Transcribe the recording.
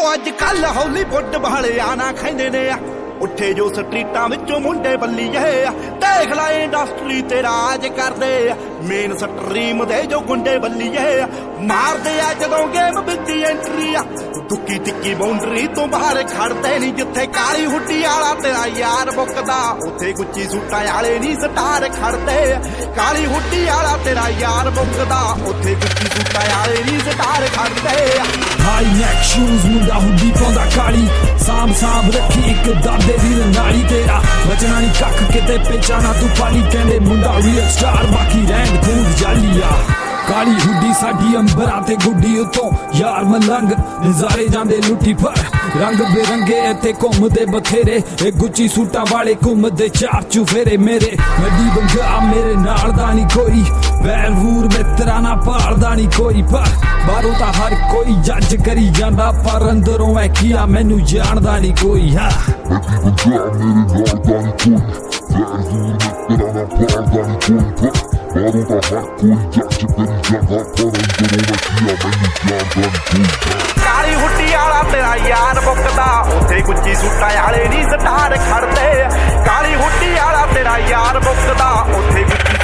ਅੱਜ ਕੱਲ ਹਾਲੀਵੁੱਡ ਵਾਲਿਆਂ ਨਾ ਖੈਂਦੇ ਨੇ ਉੱਠੇ ਜੋ ਸਟਰੀਟਾਂ ਵਿੱਚੋਂ ਮੁੰਡੇ ਬੱਲੀਏ ਦੇਖ ਲੈ ਇੰਡਸਟਰੀ ਤੇ ਰਾਜ ਕਰਦੇ ਮੇਨ ਸਟਰੀਮ ਦੇ ਜੋ ਗੁੰਡੇ ਬੱਲੀਏ ਮਾਰਦੇ ਆ ਜਦੋਂ ਗੇਮ ਵਿੱਚ ਐਂਟਰੀ ਆ ਤੁੱਕੀ ਤਿੱਕੀ ਬਾਉਂਡਰੀ ਤੋਂ ਬਾਹਰ ਖੜਦੇ ਨਹੀਂ ਜਿੱਥੇ ਕਾਲੀ ਹੁੱਡੀ ਵਾਲਾ ਤੇਰਾ ਯਾਰ ਬੁੱਕਦਾ ਉੱਥੇ ਗੁੱਚੀ ਸੂਟਾਂ ਵਾਲੇ ਨਹੀਂ ਸਟਾਰ ਖੜਦੇ ਕਾਲੀ ਹੁੱਡੀ ਵਾਲਾ ਤੇਰਾ ਯਾਰ ਬੁੱਕਦਾ ਉੱਥੇ ਗੁੱਚੀ ਸੂਟਾਂ ਵਾਲੇ ਨਹੀਂ ਸਟਾਰ ਖੜਦੇ ਹਾਈ ਨੈਕ ਸ਼ੂਜ਼ ਮੁੰਡਾ ਹੁੱਡੀ ਪਾਉਂਦਾ ਕਾਲੀ ਸਾਂਭ ਰੱਖੀ ਇੱਕ ਦਾਦੇ ਦੀ ਨਾਲੀ ਤੇਰਾ ਬਚਣਾ ਨਹੀਂ ਕੱਖ ਕਿਤੇ ਪਹਿਚਾਣਾ ਤੂੰ ਪਾਲੀ ਕਹਿੰਦੇ ਮੁੰਡਾ ਰੀਅਲ ਸਟਾਰ ਬਾਕੀ ਰਹਿਣ ਖੂਦ ਜਾਲੀਆ ਕਾਲੀ ਹੁੱਡੀ ਸਾਡੀ ਅੰਬਰਾਂ ਤੇ ਗੁੱਡੀ ਉਤੋਂ ਯਾਰ ਮਲੰਗ ਨਜ਼ਾਰੇ ਜਾਂਦੇ ਲੁੱਟੀ ਪਰ ਰੰਗ ਬੇਰੰਗੇ ਇੱਥੇ ਘੁੰਮਦੇ ਬਥੇਰੇ ਇਹ ਗੁੱਚੀ ਸੂਟਾਂ ਵਾਲੇ ਘੁੰਮਦੇ ਚਾਰ ਚੁਫੇਰੇ ਮੇਰੇ ਵੱਡੀ ਬੰਗਾ ਮੇਰੇ ਨਾਲ ਦਾ ਨਹੀਂ ਕੋਈ ਵੈਰ ਵੂਰ ਮਿੱਤਰਾਂ ਨਾ ਭਾਲਦਾ ਨਹੀਂ ਕੋਈ ਪਰ ਬਾਹਰੋਂ ਤਾਂ ਹਰ ਕੋਈ ਜੱਜ ਕਰੀ ਜਾਂਦਾ ਪਰ ਅੰਦਰੋਂ ਐ ਕੀਆ ਮੈਨੂੰ ਜਾਣਦਾ ਨਹੀਂ ਕੋਈ ਹਾਂ ਵੱਡੀ ਬੰਗਾ ਮੇਰੇ ਨਾਲ ਦਾ ਨਹੀਂ ਕੋਈ ਵੈਰ ਵੂਰ ਮਿੱਤਰਾਂ ਨਾ ਭਾਲਦਾ ਨਹੀਂ ਕੋਈ ਪਰ ਬਾਹਰੋਂ ਤਾਂ ਹਰ ਕੋਈ ਜੱਜ ਕਰੀ ਜਾਂਦਾ ਪਰ ਅੰਦਰੋਂ ਐ ਕੀਆ ਮੈਨੂੰ ਜਾਣਦਾ ਨਹੀਂ ਕੋਈ ਕਾਲੀ ਹੁੱਡੀ ਵਾਲਾ ਤੇਰਾ ਯਾਰ ਬੁੱਕਦਾ ਉੱਥੇ ਗੁੱਚੀ ਸੂਟਾਂ ਵਾਲੇ ਨਹੀਂ ਸਟਾਰ ਖੜਦੇ ਕਾਲੀ ਹੁੱਡੀ ਵਾਲਾ ਤੇਰਾ ਯਾਰ ਬੁੱਕਦਾ ਉੱਥੇ ਗੁੱਚੀ